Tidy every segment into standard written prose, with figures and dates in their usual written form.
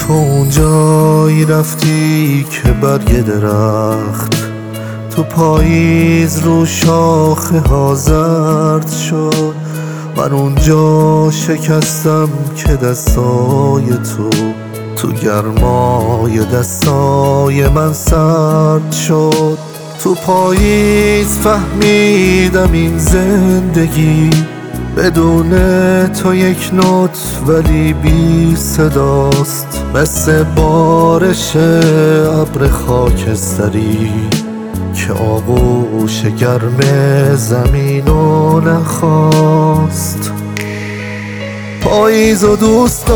تو اونجایی رفتی که برگ درخت تو پاییز رو شاخه ها زرد شد. من اونجا شکستم که دستای تو گرمای دستای من سرد شد. تو پاییز فهمیدم این زندگی بدون تو یک نوت ولی بی صداست، مثل بارش ابر خاکستری که آغوش گرم زمینو نخواست. پاییزو دوست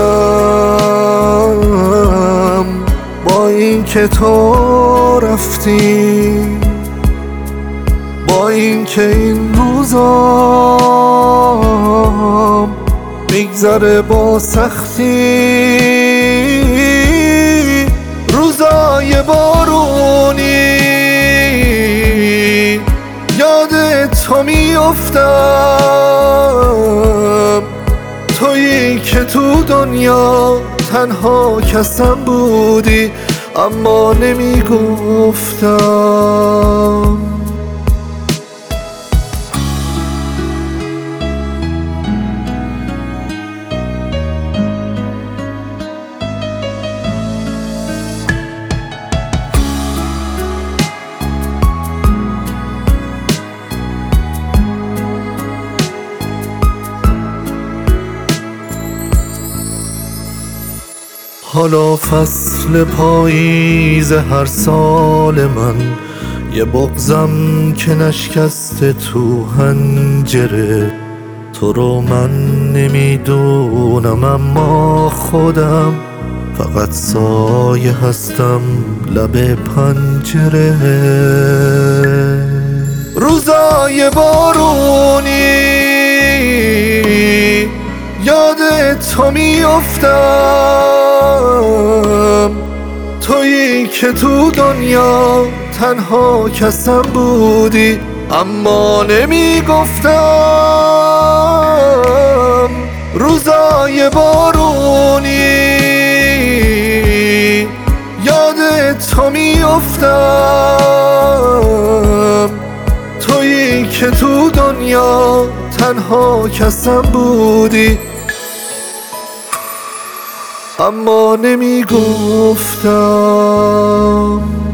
دارم با این که تو رفتی، با این که این روزام میگذره با سختی، روزای بارونی یاد تو میافتم، تویی که تو دنیا تنها کسم بودی اما نمیگفتم. حالا فصل پاییز هر سال من، یه بغضم که نشکسته تو حنجره. تو رو من نمیدونم اما خودم فقط سایه هستم لب پنجره. روزای بارونی یاد تو میافتم، تویی که تو دنیا تنها کسم بودی اما نمیگفتم. روزای بارونی یاد تو میافتم، تویی که تو دنیا تنها کسم بودی اما نمیگفتم.